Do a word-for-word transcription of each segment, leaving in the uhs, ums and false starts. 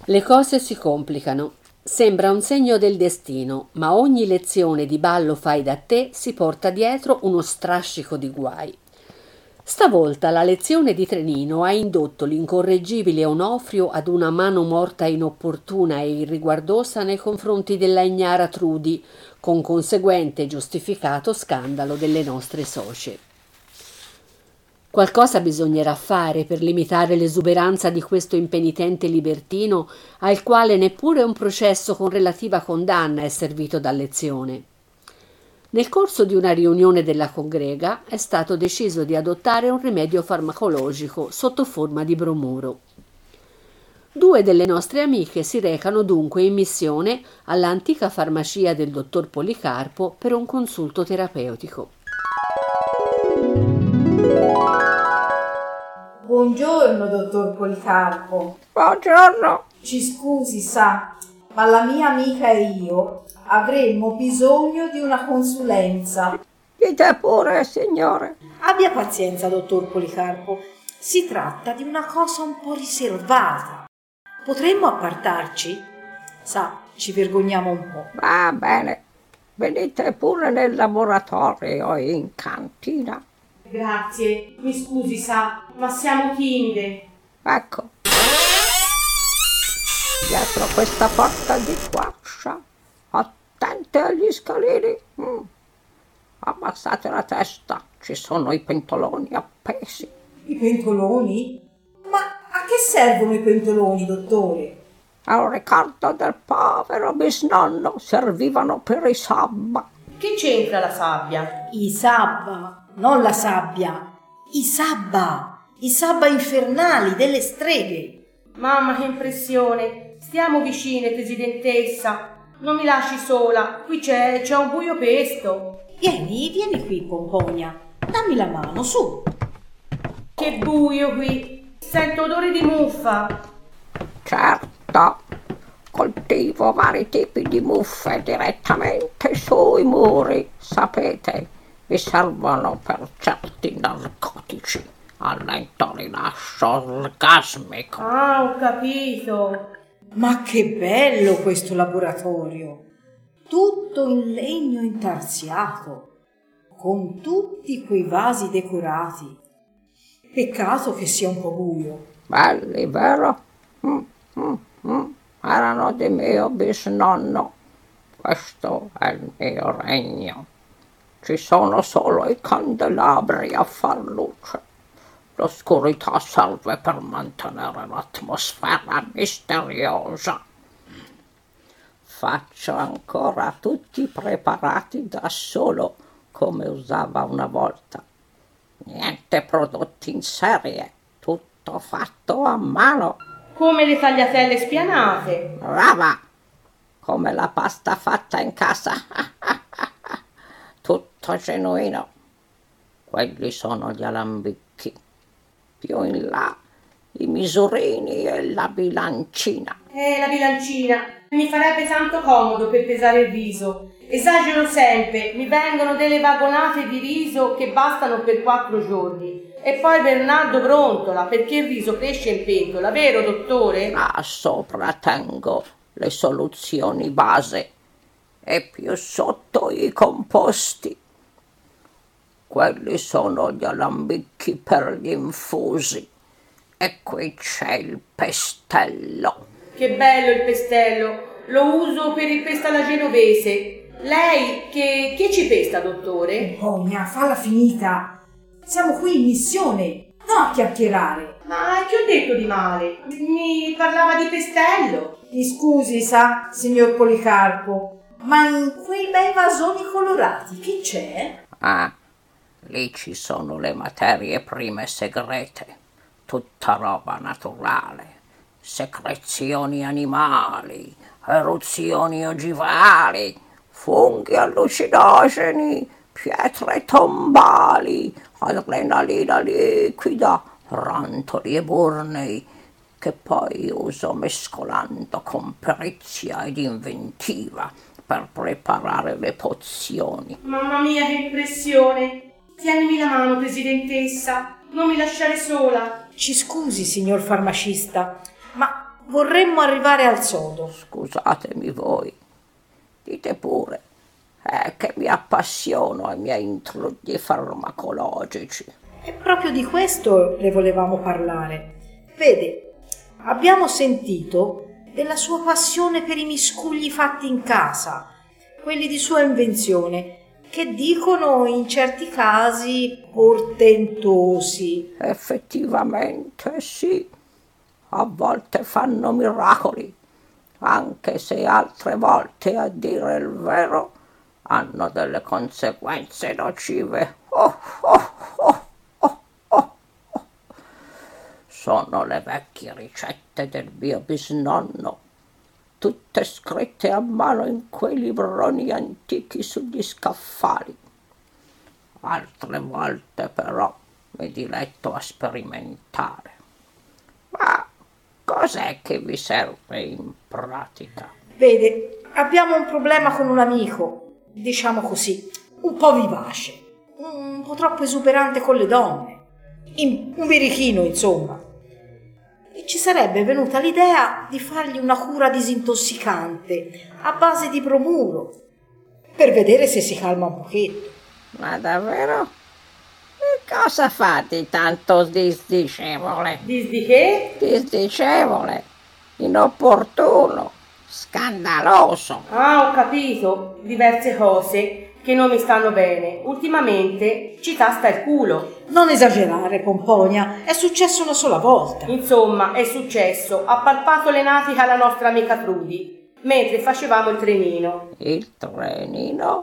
Le cose si complicano. Sembra un segno del destino, ma ogni lezione di ballo fai da te si porta dietro uno strascico di guai. Stavolta la lezione di Trenino ha indotto l'incorreggibile Onofrio ad una mano morta inopportuna e irriguardosa nei confronti della ignara Trudi, con conseguente giustificato scandalo delle nostre socie. Qualcosa bisognerà fare per limitare l'esuberanza di questo impenitente libertino al quale neppure un processo con relativa condanna è servito da lezione. Nel corso di una riunione della congrega è stato deciso di adottare un rimedio farmacologico sotto forma di bromuro. Due delle nostre amiche si recano dunque in missione all'antica farmacia del dottor Policarpo per un consulto terapeutico. Buongiorno, dottor Policarpo. Buongiorno. Ci scusi, sa, ma la mia amica e io avremmo bisogno di una consulenza. Dite pure, signore. Abbia pazienza, dottor Policarpo. Si tratta di una cosa un po' riservata. Potremmo appartarci? Sa, ci vergogniamo un po'. Va bene. Venite pure nel laboratorio o in cantina. Grazie, mi scusi, sa, ma siamo timide. Ecco. Dietro questa porta di quascia. Attente agli scalini. Mm. Abbassate la testa, ci sono i pentoloni appesi. I pentoloni? Ma a che servono i pentoloni, dottore? È un ricordo del povero bisnonno, servivano per i sabba. Che c'entra la sabbia? I sabba, non la sabbia. I sabba, i sabba infernali delle streghe. Mamma, che impressione. Stiamo vicine, presidentessa. Non mi lasci sola, qui c'è, c'è un buio pesto. Vieni, vieni qui, Pomponia. Dammi la mano, su. Che buio qui. Sento odore di muffa. Certo, coltivo vari tipi di muffe direttamente sui muri, sapete, vi servono per certi narcotici, allento rilascio orgasmico. Ah, ho capito. Ma che bello questo laboratorio! Tutto in legno intarsiato, con tutti quei vasi decorati. Peccato che sia un po' buio. Belli, vero? Mm, mm, mm. Erano di mio bisnonno. Questo è il mio regno. Ci sono solo i candelabri a far luce. L'oscurità serve per mantenere l'atmosfera misteriosa. Faccio ancora tutti preparati da solo, come usava una volta. Niente prodotti in serie, tutto fatto a mano. Come le tagliatelle spianate. Brava! Come la pasta fatta in casa. Tutto genuino. Quelli sono gli alambicchi. Più in là i misurini e la bilancina. Eh, la bilancina. Mi farebbe tanto comodo per pesare il riso. Esagero sempre, mi vengono delle vagonate di riso che bastano per quattro giorni. E poi Bernardo brontola perché il riso cresce in pentola, vero dottore? Ma sopra tengo le soluzioni base e più sotto i composti. Quelli sono gli alambicchi per gli infusi. E qui c'è il pestello. Che bello il pestello, lo uso per il pesto alla genovese. Lei che, che ci pesta, dottore? Pomponia, falla finita. Siamo qui in missione, non a chiacchierare. Ma che ho detto di male? Mi parlava di pestello. Mi scusi, sa, signor Policarpo, ma in quei bei vasoni colorati che c'è? Ah, lì ci sono le materie prime segrete, tutta roba naturale, secrezioni animali, eruzioni ogivali, funghi allucinogeni, pietre tombali, adrenalina liquida, rantoli e burnei, che poi uso mescolando con perizia ed inventiva per preparare le pozioni. Mamma mia, che impressione! Tienimi la mano, presidentessa, non mi lasciare sola. Ci scusi, signor farmacista, ma Vorremmo arrivare al sodo. Scusatemi voi, dite pure, è che mi appassiono ai miei intrugli farmacologici. E proprio di questo le volevamo parlare. Vede, abbiamo sentito della sua passione per i miscugli fatti in casa, quelli di sua invenzione, che dicono in certi casi portentosi. Effettivamente sì, a volte fanno miracoli, anche se altre volte, a dire il vero, hanno delle conseguenze nocive. Oh, oh, oh, oh, oh, oh. Sono le vecchie ricette del mio bisnonno, tutte scritte a mano in quei libroni antichi sugli scaffali. Altre volte però mi diletto a sperimentare. Ma cos'è che vi serve in pratica? Vede, abbiamo un problema con un amico, diciamo così, un po' vivace, un po' troppo esuberante con le donne, in, un birichino insomma. E ci sarebbe venuta l'idea di fargli una cura disintossicante a base di bromuro, per vedere se si calma un pochetto. Ma davvero? E cosa fate tanto disdicevole? Disdi che? Disdicevole, inopportuno, scandaloso. Ah, ho capito, diverse cose che non mi stanno bene. Ultimamente ci tasta il culo. Non esagerare, Pomponia, è successo una sola volta. Insomma, è successo. Ha palpato le natiche alla nostra amica Trudy, mentre facevamo il trenino. Il trenino?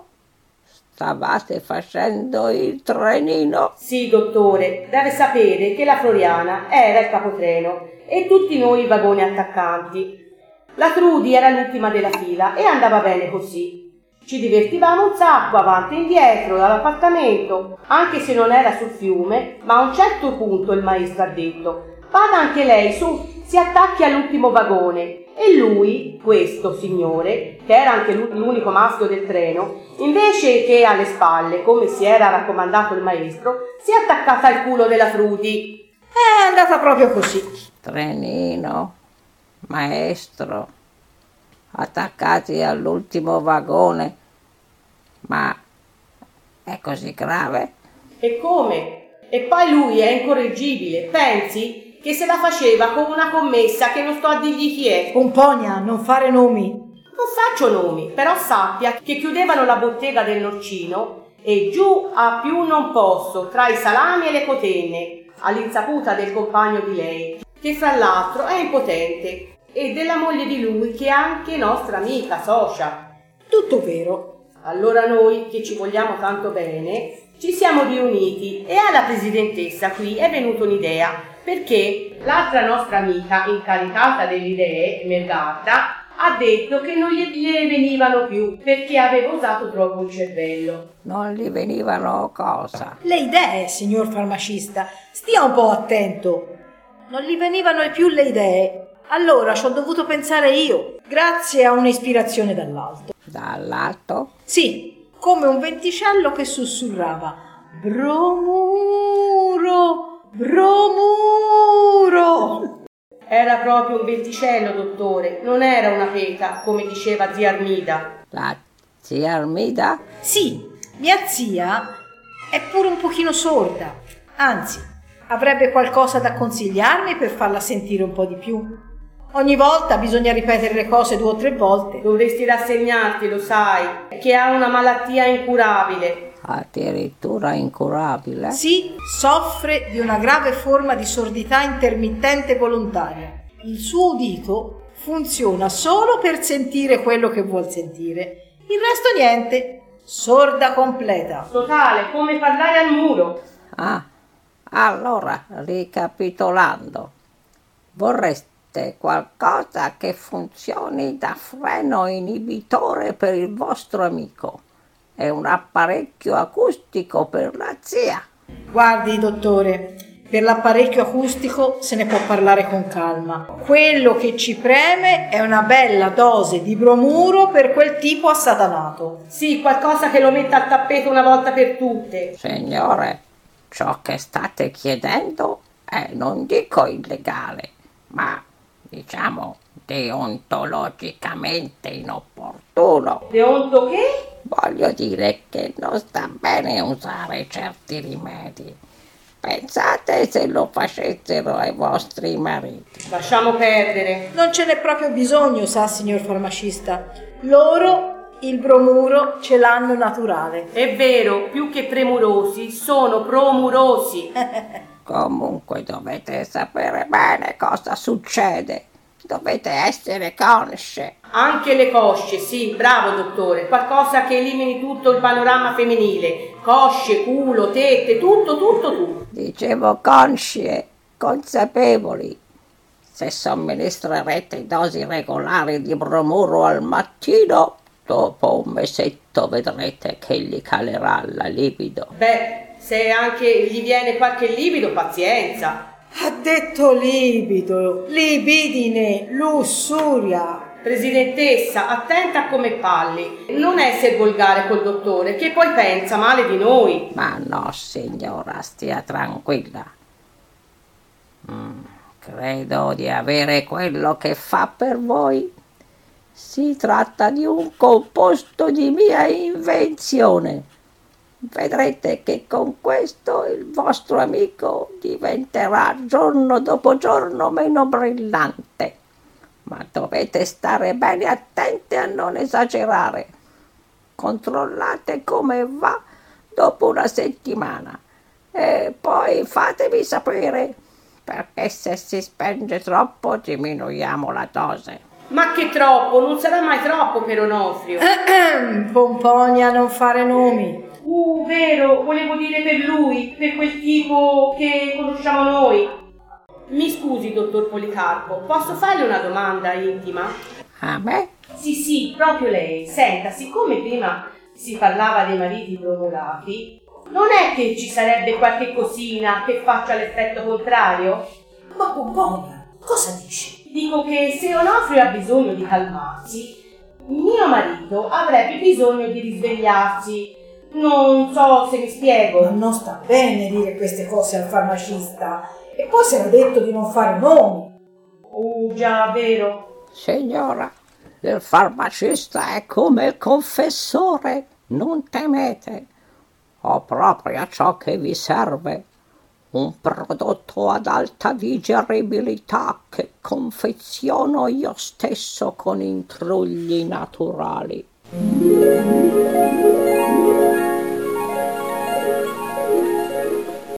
Stavate facendo il trenino? Sì, dottore, deve sapere che la Floriana era il capotreno e tutti noi i vagoni attaccanti. La Trudy era l'ultima della fila e andava bene così. Ci divertivamo un sacco avanti e indietro dall'appartamento, anche se non era sul fiume, ma a un certo punto il maestro ha detto: vada anche lei su, si attacchi all'ultimo vagone. E lui, questo signore, che era anche l'unico maschio del treno, invece che alle spalle, come si era raccomandato il maestro, si è attaccata al culo della Trudy. È andata proprio così. Trenino, maestro, attaccati all'ultimo vagone, ma è così grave? E come? E poi lui è incorreggibile, pensi che se la faceva con una commessa che non sto a dirgli chi è. Pomponia, non fare nomi. Non faccio nomi, però sappia che chiudevano la bottega del Norcino e giù a più non posso, tra i salami e le cotenne, all'insaputa del compagno di lei, che fra l'altro è impotente, e della moglie di lui, che è anche nostra amica, socia. Tutto vero. Allora noi, che ci vogliamo tanto bene, ci siamo riuniti e alla presidentessa qui è venuta un'idea, perché l'altra nostra amica, incaricata delle idee, Melgarda, ha detto che non gliene venivano più perché aveva usato troppo il cervello. Non gli venivano cosa? Le idee, signor farmacista, stia un po' attento. Non gli venivano più le idee. Allora ci ho dovuto pensare io, grazie a un'ispirazione dall'alto. Dall'alto? Sì, come un venticello che sussurrava: bromuro, bromuro. Era proprio un venticello, dottore, non era una peta, come diceva zia Armida. La zia Armida? Sì, mia zia è pure un pochino sorda, anzi, avrebbe qualcosa da consigliarmi per farla sentire un po' di più. Ogni volta bisogna ripetere le cose due o tre volte. Dovresti rassegnarti, lo sai, che ha una malattia incurabile. Addirittura incurabile? Sì, soffre di una grave forma di sordità intermittente volontaria. Il suo udito funziona solo per sentire quello che vuol sentire. Il resto niente. Sorda completa. Totale, come parlare al muro. Ah, allora, ricapitolando, vorresti qualcosa che funzioni da freno inibitore per il vostro amico e un apparecchio acustico per la zia. Guardi, dottore, per l'apparecchio acustico se ne può parlare con calma. Quello che ci preme è una bella dose di bromuro per quel tipo assatanato. Sì, qualcosa che lo metta al tappeto una volta per tutte. Signore, ciò che state chiedendo è, non dico illegale, ma diciamo, deontologicamente inopportuno. Deonto che? Voglio dire che non sta bene usare certi rimedi. Pensate se lo facessero ai vostri mariti. Lasciamo perdere. Non ce n'è proprio bisogno, sa, signor farmacista. Loro il bromuro ce l'hanno naturale. È vero, più che premurosi, sono promurosi. Comunque dovete sapere bene cosa succede. Dovete essere consce. Anche le cosce, sì, bravo dottore. Qualcosa che elimini tutto il panorama femminile. Cosce, culo, tette, tutto, tutto, tutto. Dicevo conscie, consapevoli. Se somministrerete dosi regolari di bromuro al mattino, dopo un mesetto vedrete che gli calerà la libido. Beh, se anche gli viene qualche libido, pazienza. Ha detto libido, libidine, lussuria. Presidentessa, attenta a come parli. Non essere volgare col dottore, che poi pensa male di noi. Ma no, signora, stia tranquilla. Mm, credo di avere quello che fa per voi. Si tratta di un composto di mia invenzione. Vedrete che con questo il vostro amico diventerà giorno dopo giorno meno brillante. Ma dovete stare bene attenti a non esagerare. Controllate come va dopo una settimana e poi fatemi sapere, perché se si spende troppo diminuiamo la dose. Ma che troppo, non sarà mai troppo per Onofrio. Pomponia, non fare nomi. Uh, vero, volevo dire per lui, per quel tipo che conosciamo noi. Mi scusi, dottor Policarpo, posso farle una domanda intima? A me? Sì, sì, proprio lei. Senta, siccome prima si parlava dei mariti drogati, non è che ci sarebbe qualche cosina che faccia l'effetto contrario? Ma Pomponia, cosa dici? Dico che se Onofrio ha bisogno di calmarsi, mio marito avrebbe bisogno di risvegliarsi. Non so se mi spiego. Ma non sta bene dire queste cose al farmacista. E poi si era detto di non fare nomi. Oh, già, vero. Signora, il farmacista è come il confessore. Non temete. Ho proprio ciò che vi serve. Un prodotto ad alta digeribilità che confeziono io stesso con intrugli naturali.